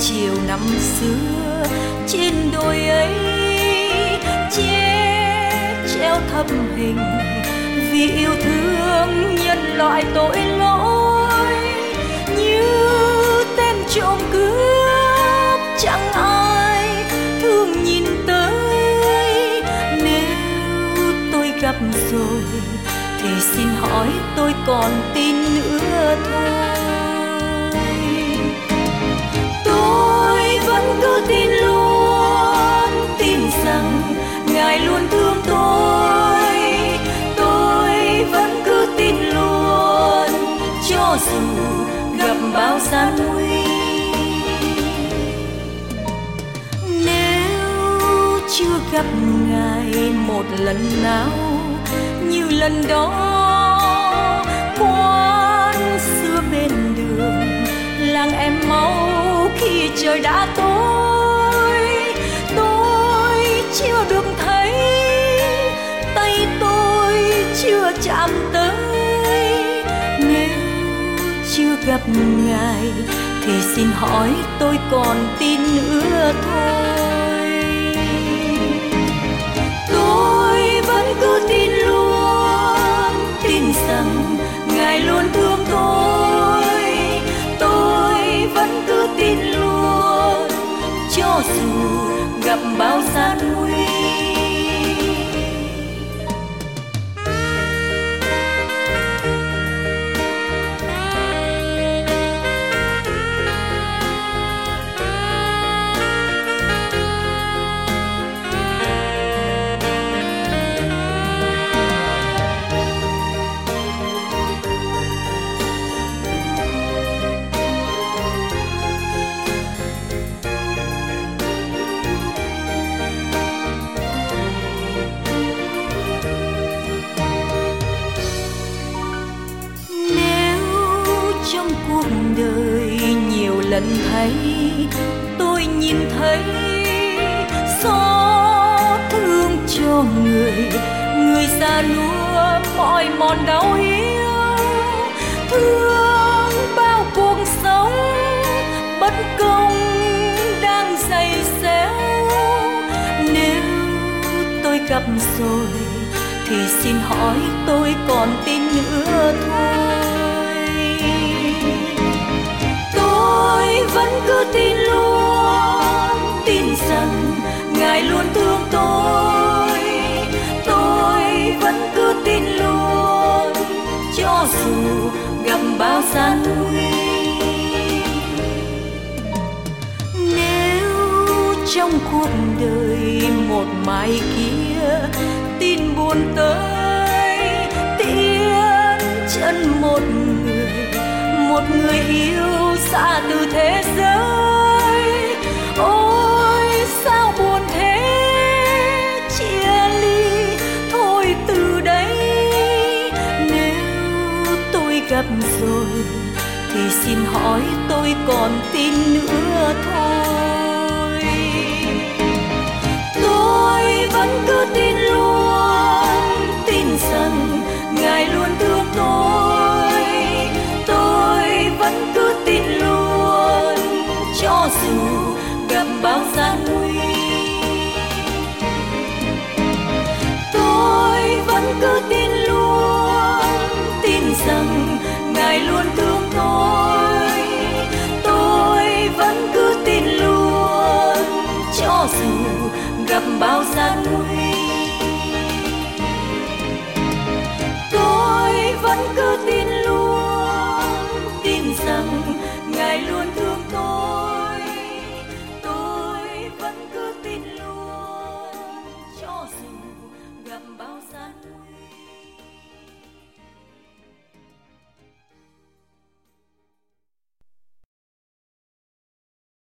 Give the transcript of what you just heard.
chiều năm xưa trên đồi ấy che treo thâm hình vì yêu thương nhân loại tội lỗi như tên trộm cướp chẳng ai thương nhìn tới. Nếu tôi gặp rồi thì xin hỏi tôi còn tin nữa thôi. Tôi vẫn cứ tin luôn, tin rằng Ngài luôn thương tôi. Tôi vẫn cứ tin luôn, cho dù gặp bao gian nguy. Nếu chưa gặp Ngài một lần nào như lần đó quán xưa bên đường làng em máu khi trời đã tối, tôi chưa được thấy, tay tôi chưa chạm tới. Nếu chưa gặp Ngài thì xin hỏi tôi còn tin nữa thôi. Tôi vẫn cứ tin luôn, tin rằng Ngài luôn thương tôi. Tôi vẫn cứ tin luôn, cho dù gặp bao gian nguy. Trong cuộc đời nhiều lần thấy, tôi nhìn thấy xót thương cho người già nua mỏi mòn đau yếu, thương bao cuộc sống bất công đang dày xéo. Nếu tôi gặp rồi thì xin hỏi tôi còn tin nữa thôi. Tôi vẫn cứ tin luôn, tin rằng Ngài luôn thương tôi. Tôi vẫn cứ tin luôn, cho dù gặp bao gian nguy. Nếu trong cuộc đời một mai kia tin buồn tới, tiễn chân một người yêu xa từ thế giới. Ôi sao buồn thế, chia ly thôi từ đây. Nếu tôi gặp rồi thì xin hỏi tôi còn tin nữa thôi. Tôi vẫn cứ tin luôn, tin rằng Ngài luôn thương tôi. Tôi vẫn cứ tin luôn, cho dù gặp bao gian nguy. Tôi vẫn cứ tin luôn, tin rằng Ngài luôn thương tôi. Tôi vẫn cứ tin luôn, cho dù gặp bao gian nguy.